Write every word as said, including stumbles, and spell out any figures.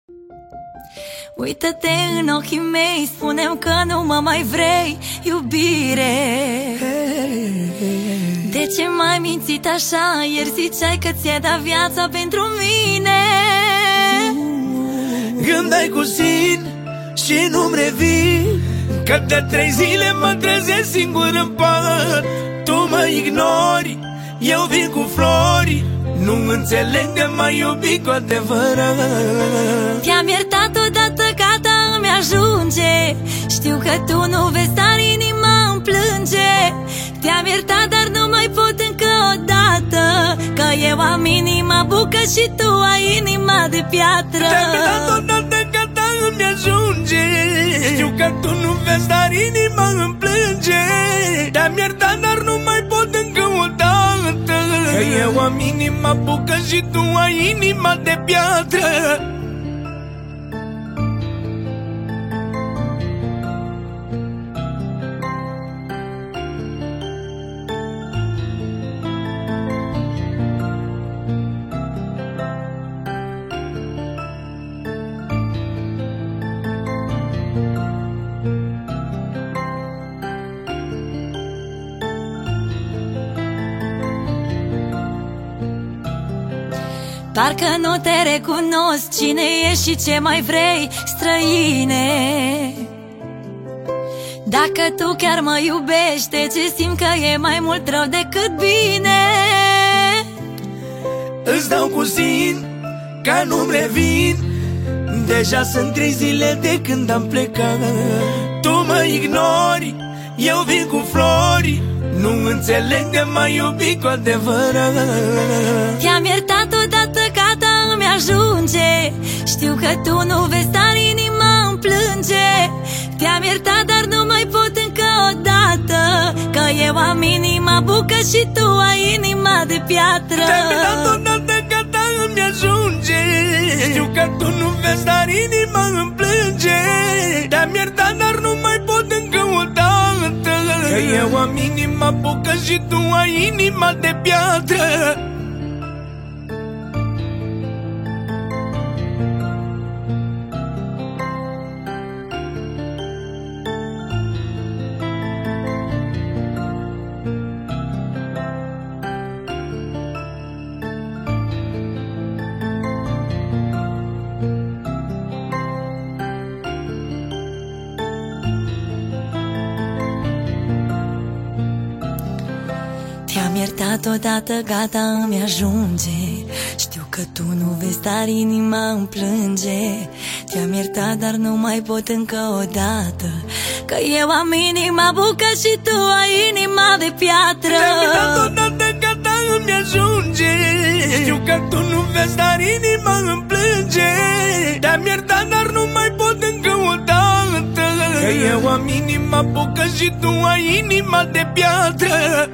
Uită-te în ochii mei, spune-mi că nu mă mai vrei, iubire. De ce m-ai mințit așa? Ieri ziceai că ți-ai dat viața pentru mine. Gândai cu sin și nu-mi revin, că de trei zile mă trezesc singur în pat. Tu mă ignori, eu vin cu flori, nu înțeleg de m-ai iubit cu adevărat. Te-am iertat odată, gata, îmi ajunge. Știu că tu nu vezi, dar inima îmi plânge. Te-am iertat, dar nu mai pot încă o dată, că eu am inima bucă și tu ai inima de piatră. Te-am iertat odată, gata, îmi ajunge. Știu că tu nu vezi, dar inima îmi plânge. Te-am iertat, dar nu mai pot încă o dată, că eu am inima bucă și tu ai inima de piatră. Parcă nu te recunosc, cine ești și ce mai vrei, străine. Dacă tu chiar mă iubești, de ce simt că e mai mult rău decât bine? Îți dau cu sin, ca nu-mi revin. Deja sunt trei zile de când am plecat. Tu mă ignori, eu vin cu flori, nu înțeleg de m-ai iubit cu adevărat. Te-am iertat odată, gata, îmi ajunge. Știu că tu nu vezi, dar inima îmi plânge. Te-am iertat, dar nu mai pot încă o dată, că eu am inima bucă și tu ai inima de piatră. Te-am iertat odată, gata, îmi ajunge. Știu că tu nu vezi, dar inima îmi plânge. Te-am iertat, dar nu mai pot încă o dată, că eu am inima bucă și tu ai inima de piatră. Te-am iertat odată, gata, îmi ajunge. Știu că tu nu vezi, dar inima îmi plânge. Te-am iertat, dar nu mai pot încă o dată, că eu am inima bucă și tu ai inima de piatră. Te-am iertat odată, gata, îmi ajunge. Știu că tu nu vezi, dar inima îmi plânge. Te-am iertat, dar nu mai pot încă o dată, că eu am inima bucă și tu ai inima de piatră.